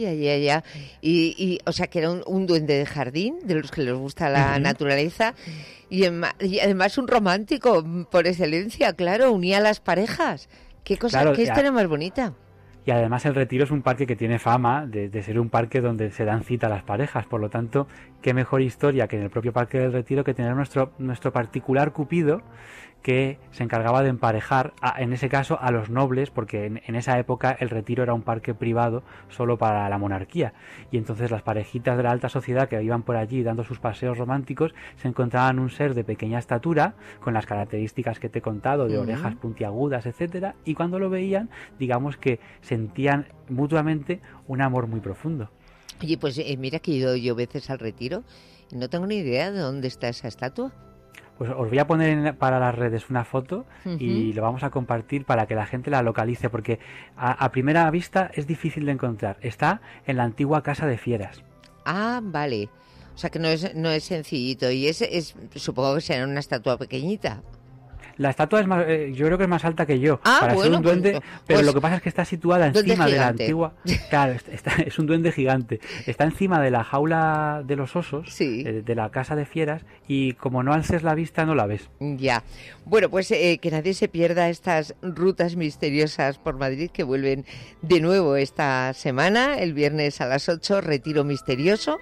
Y o sea, que era un duende de jardín, de los que les gusta la naturaleza, y además un romántico por excelencia, claro, unía a las parejas. Qué cosa, claro, qué historia más bonita. Y además el Retiro es un parque que tiene fama de ser un parque donde se dan cita a las parejas, por lo tanto, qué mejor historia que en el propio Parque del Retiro que tener nuestro particular Cupido, que se encargaba de emparejar, en ese caso, a los nobles, porque en esa época el Retiro era un parque privado solo para la monarquía, y entonces las parejitas de la alta sociedad que iban por allí dando sus paseos románticos se encontraban un ser de pequeña estatura, con las características que te he contado, de orejas puntiagudas, etcétera, y cuando lo veían, digamos que sentían mutuamente un amor muy profundo. Oye, pues mira que he ido yo veces al Retiro y no tengo ni idea de dónde está esa estatua. Pues os voy a poner para las redes una foto y lo vamos a compartir para que la gente la localice, porque a primera vista es difícil de encontrar. Está en la antigua Casa de Fieras. Ah, vale. O sea que no es sencillito. Y supongo que será una estatua pequeñita. La estatua es más, yo creo que es más alta que yo, para ser un duende, pero pues, lo que pasa es que está situada encima de la antigua... Claro, es un duende gigante. Está encima de la jaula de los osos, de la Casa de Fieras, y como no alces la vista, no la ves. Ya. Bueno, pues que nadie se pierda estas rutas misteriosas por Madrid, que vuelven de nuevo esta semana, el viernes a las 8, Retiro Misterioso.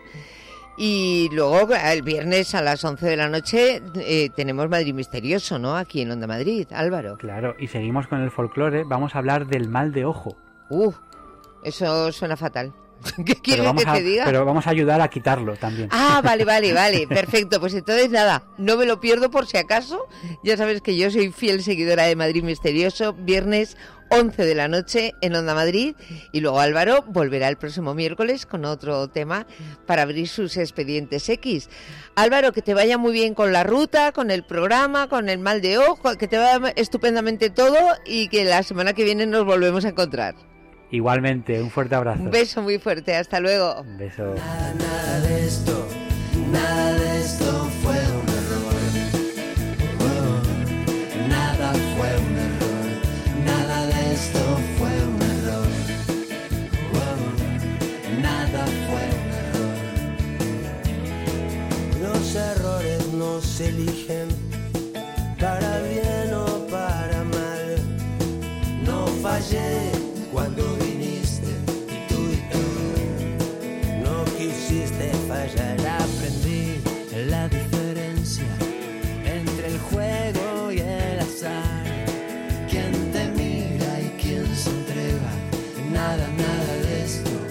Y luego el viernes a las 11 de la noche tenemos Madrid Misterioso, ¿no? Aquí en Onda Madrid, Álvaro. Claro, y seguimos con el folclore. Vamos a hablar del mal de ojo. Eso suena fatal. ¿Qué quieres que te diga? Pero vamos a ayudar a quitarlo también. Ah, vale, perfecto. Pues entonces nada, no me lo pierdo por si acaso. Ya sabes que yo soy fiel seguidora de Madrid Misterioso. Viernes 11 de la noche en Onda Madrid, y luego Álvaro volverá el próximo miércoles con otro tema para abrir sus expedientes X. Álvaro, que te vaya muy bien con la ruta, con el programa, con el mal de ojo, que te vaya estupendamente todo y que la semana que viene nos volvemos a encontrar. Igualmente, un fuerte abrazo. Un beso muy fuerte, hasta luego. Un beso. Nada de esto fue un error. Nada fue un error. Nada de esto fue un error. Nada fue un error. Los errores no se eligen. origen, para bien o para mal. No fallé cuando viniste y tú no quisiste fallar. Aprendí la diferencia entre el juego y el azar. Quien te mira y quien se entrega. Nada de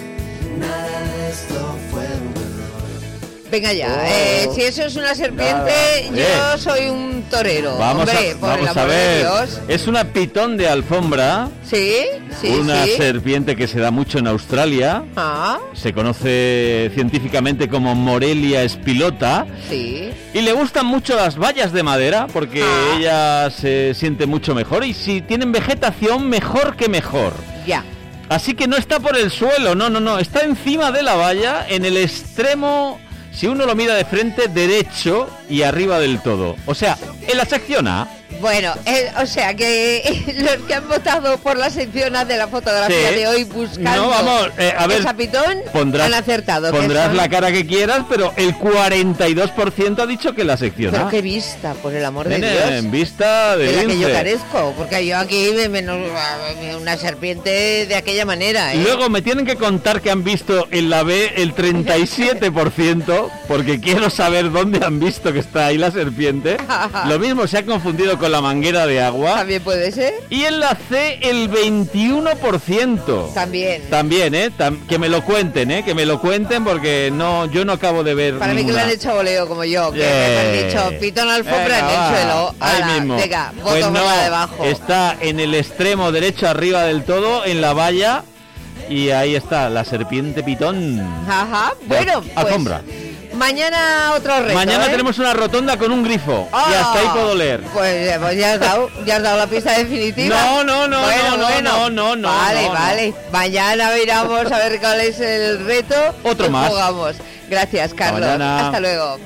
esto fue un error. Venga ya, si eso es una serpiente, yo soy un torero. Vamos Hombre, a ver. Dios. Es una pitón de alfombra. Sí. Una serpiente que se da mucho en Australia. Se conoce científicamente como Morelia spilota. Sí. Y le gustan mucho las vallas de madera porque ella se siente mucho mejor. Y si tienen vegetación, mejor que mejor. Ya. Así que no está por el suelo, no. Está encima de la valla, en el extremo, si uno lo mira de frente, derecho y arriba del todo. O sea, en la sección A. Bueno, o sea que los que han votado por la sección A de la fotografía de hoy buscando esa pitón han acertado. Pondrás la cara que quieras, pero el 42% ha dicho que la sección A. Pero qué vista, por el amor de Dios. En vista de la que yo carezco, porque yo aquí una serpiente de aquella manera. Luego me tienen que contar que han visto en la B el 37%, porque quiero saber dónde han visto que está ahí la serpiente. Lo mismo se ha confundido con la manguera de agua. También puede ser. Y en la C el 21%. También, que me lo cuenten, porque yo no acabo de ver para ninguna. Mí que le han hecho voleo como yo, que me han dicho pitón alfombra en el suelo. Ahí mismo. Venga, voto por la debajo. Está en el extremo derecho arriba del todo, en la valla, y ahí está la serpiente pitón. Bueno, alfombra. Mañana otro reto. Mañana tenemos una rotonda con un grifo. Y hasta ahí puedo leer. Pues ya has dado la pista definitiva. No. Vale. Mañana miramos a ver cuál es el reto. Otro más. Jugamos. Gracias, Carlos. Hasta luego.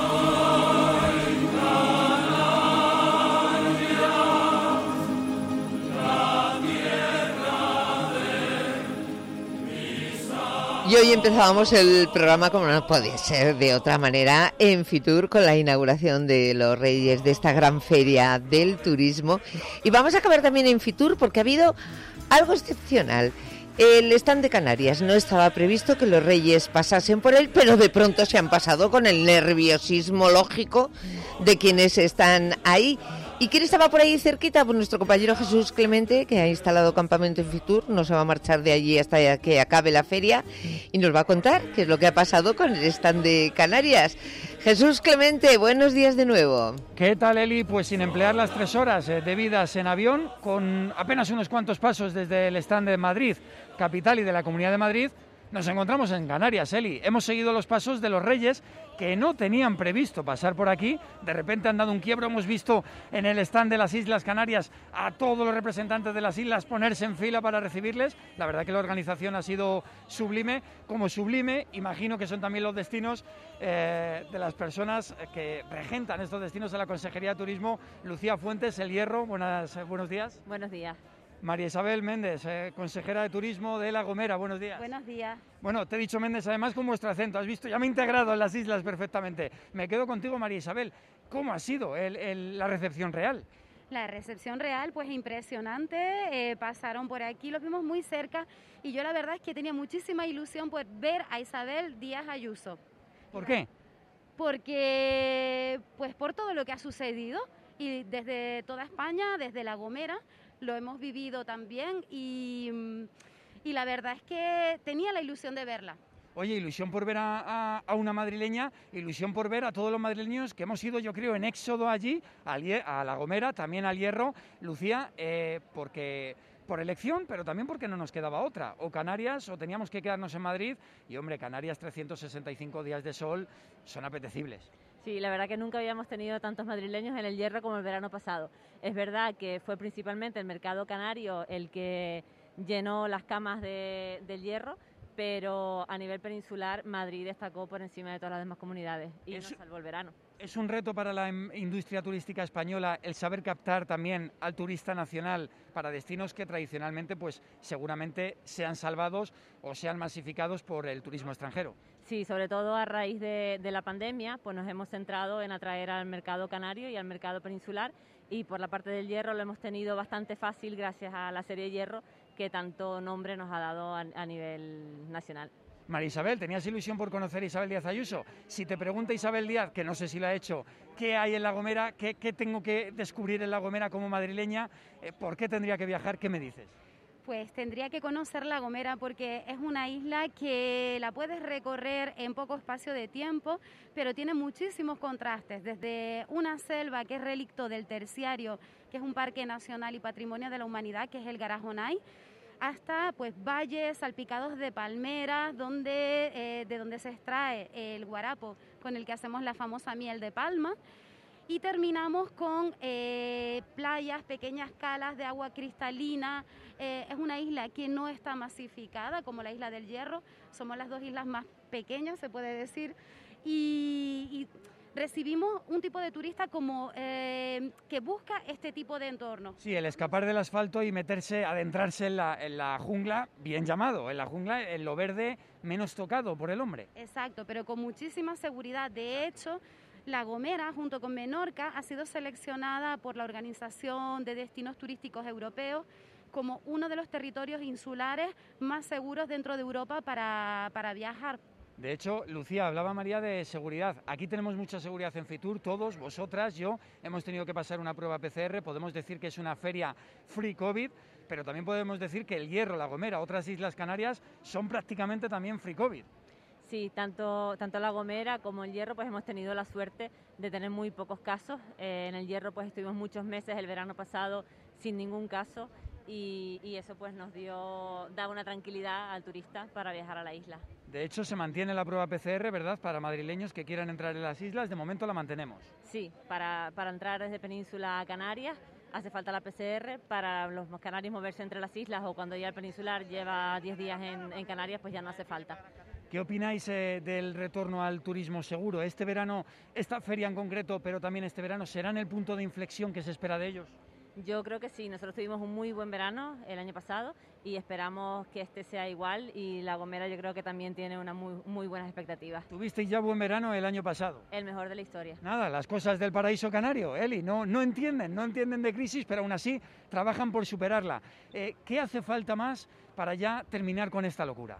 Y hoy empezábamos el programa, como no podía ser de otra manera, en Fitur, con la inauguración de los Reyes de esta gran feria del turismo. Y vamos a acabar también en Fitur porque ha habido algo excepcional. El stand de Canarias no estaba previsto que los Reyes pasasen por él, pero de pronto se han pasado con el nerviosismo lógico de quienes están ahí. ¿Y quién estaba por ahí cerquita? Pues nuestro compañero Jesús Clemente, que ha instalado campamento en Fitur, no se va a marchar de allí hasta que acabe la feria y nos va a contar qué es lo que ha pasado con el stand de Canarias. Jesús Clemente, buenos días de nuevo. ¿Qué tal, Eli? Pues sin emplear las 3 horas debidas en avión, con apenas unos cuantos pasos desde el stand de Madrid, capital y de la Comunidad de Madrid, nos encontramos en Canarias, Eli. Hemos seguido los pasos de los Reyes, que no tenían previsto pasar por aquí. De repente han dado un quiebro. Hemos visto en el stand de las Islas Canarias a todos los representantes de las islas ponerse en fila para recibirles. La verdad que la organización ha sido sublime. Como sublime, imagino que son también los destinos de las personas que regentan estos destinos en la Consejería de Turismo. Lucía Fuentes, El Hierro, buenos días. Buenos días. María Isabel Méndez, consejera de Turismo de La Gomera, buenos días. Buenos días. Bueno, te he dicho Méndez, además con vuestro acento, has visto, ya me he integrado en las islas perfectamente. Me quedo contigo, María Isabel. ¿Cómo ha sido la recepción real? La recepción real, pues impresionante, pasaron por aquí, los vimos muy cerca y yo la verdad es que tenía muchísima ilusión por ver a Isabel Díaz Ayuso. ¿Por qué? Porque, pues por todo lo que ha sucedido y desde toda España, desde La Gomera, lo hemos vivido también y la verdad es que tenía la ilusión de verla. Oye, ilusión por ver a una madrileña, ilusión por ver a todos los madrileños que hemos ido, yo creo, en éxodo allí, a La Gomera, también al Hierro, Lucía, porque por elección, pero también porque no nos quedaba otra, o Canarias o teníamos que quedarnos en Madrid, y hombre, Canarias 365 días de sol son apetecibles. Sí, la verdad que nunca habíamos tenido tantos madrileños en el Hierro como el verano pasado. Es verdad que fue principalmente el mercado canario el que llenó las camas del Hierro, pero a nivel peninsular Madrid destacó por encima de todas las demás comunidades y nos salvó el verano. ¿Es un reto para la industria turística española el saber captar también al turista nacional para destinos que tradicionalmente pues seguramente sean salvados o sean masificados por el turismo extranjero? Sí, sobre todo a raíz de la pandemia, pues nos hemos centrado en atraer al mercado canario y al mercado peninsular, y por la parte del hierro lo hemos tenido bastante fácil gracias a la serie Hierro, que tanto nombre nos ha dado a nivel nacional. María Isabel, tenías ilusión por conocer a Isabel Díaz Ayuso. Si te pregunta Isabel Díaz, que no sé si lo ha hecho, ¿qué hay en La Gomera? ¿Qué tengo que descubrir en La Gomera como madrileña? ¿Por qué tendría que viajar? ¿Qué me dices? Pues tendría que conocer La Gomera porque es una isla que la puedes recorrer en poco espacio de tiempo, pero tiene muchísimos contrastes, desde una selva que es relicto del Terciario, que es un parque nacional y patrimonio de la humanidad, que es el Garajonay, hasta pues valles salpicados de palmeras, de donde se extrae el guarapo con el que hacemos la famosa miel de palma. Y terminamos con playas, pequeñas calas de agua cristalina. Es una isla que no está masificada como la isla del Hierro. Somos las dos islas más pequeñas, se puede decir. Y recibimos un tipo de turista como que busca este tipo de entorno. Sí, el escapar del asfalto y adentrarse en la jungla, bien llamado, en la jungla, en lo verde menos tocado por el hombre. Exacto, pero con muchísima seguridad. De hecho, La Gomera, junto con Menorca, ha sido seleccionada por la Organización de Destinos Turísticos Europeos como uno de los territorios insulares más seguros dentro de Europa para viajar. De hecho, Lucía, hablaba María de seguridad. Aquí tenemos mucha seguridad en Fitur, todos, vosotras, yo, hemos tenido que pasar una prueba PCR. Podemos decir que es una feria free COVID, pero también podemos decir que el Hierro, La Gomera, otras islas canarias son prácticamente también free COVID. Sí, tanto La Gomera como el Hierro pues hemos tenido la suerte de tener muy pocos casos. En el Hierro pues estuvimos muchos meses el verano pasado sin ningún caso y eso pues da una tranquilidad al turista para viajar a la isla. De hecho, se mantiene la prueba PCR, ¿verdad?, para madrileños que quieran entrar en las islas. De momento la mantenemos. Sí, para entrar desde Península a Canarias hace falta la PCR. Para los canarios moverse entre las islas o cuando ya el peninsular lleva 10 días en Canarias, pues ya no hace falta. ¿Qué opináis del retorno al turismo seguro? Este verano, esta feria en concreto, pero también este verano, ¿serán el punto de inflexión que se espera de ellos? Yo creo que sí, nosotros tuvimos un muy buen verano el año pasado y esperamos que este sea igual, y La Gomera yo creo que también tiene una muy buenas expectativas. ¿Tuvisteis ya buen verano el año pasado? El mejor de la historia. Nada, las cosas del paraíso canario, Eli, no entienden de crisis, pero aún así trabajan por superarla. ¿Qué hace falta más para ya terminar con esta locura?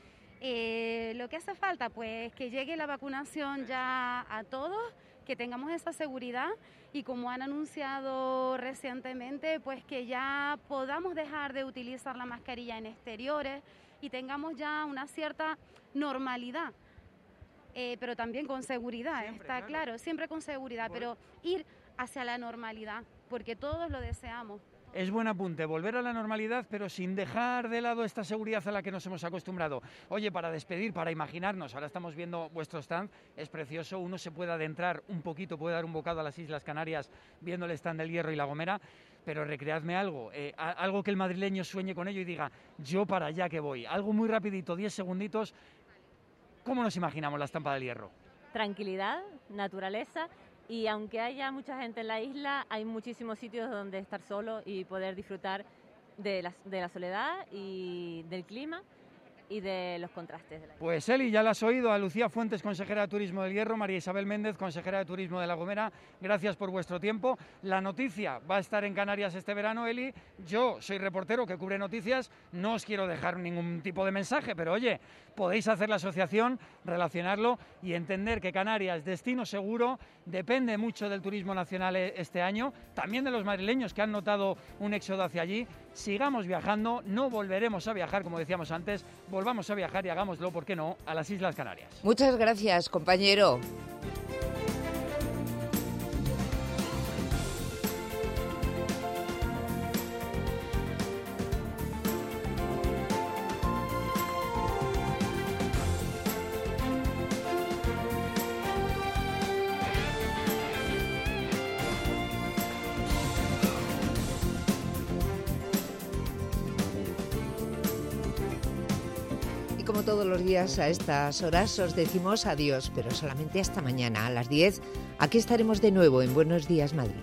Lo que hace falta, pues, que llegue la vacunación ya a todos, que tengamos esa seguridad y, como han anunciado recientemente, pues que ya podamos dejar de utilizar la mascarilla en exteriores y tengamos ya una cierta normalidad, pero también con seguridad, siempre, está claro, siempre con seguridad, pero ir hacia la normalidad, porque todos lo deseamos. Es buen apunte, volver a la normalidad, pero sin dejar de lado esta seguridad a la que nos hemos acostumbrado. Oye, para despedir, para imaginarnos, ahora estamos viendo vuestro stand, es precioso, uno se puede adentrar un poquito, puede dar un bocado a las Islas Canarias viendo el stand del Hierro y La Gomera, pero recreadme algo que el madrileño sueñe con ello y diga, yo para allá que voy. Algo muy rapidito, 10 segunditos, ¿cómo nos imaginamos la estampa del Hierro? Tranquilidad, naturaleza. Y aunque haya mucha gente en la isla, hay muchísimos sitios donde estar solo y poder disfrutar de la soledad y del clima y de los contrastes de la isla. Pues Eli, ya la has oído, a Lucía Fuentes, consejera de Turismo del Hierro, María Isabel Méndez, consejera de Turismo de La Gomera, gracias por vuestro tiempo. La noticia va a estar en Canarias este verano, Eli. Yo soy reportero que cubre noticias, no os quiero dejar ningún tipo de mensaje, pero oye, podéis hacer la asociación, relacionarlo y entender que Canarias, destino seguro, depende mucho del turismo nacional este año, también de los madrileños que han notado un éxodo hacia allí. Sigamos viajando, no volveremos a viajar, como decíamos antes, volvamos a viajar y hagámoslo, ¿por qué no?, a las Islas Canarias. Muchas gracias, compañero. Como todos los días a estas horas os decimos adiós, pero solamente hasta mañana a las 10. Aquí estaremos de nuevo en Buenos Días Madrid.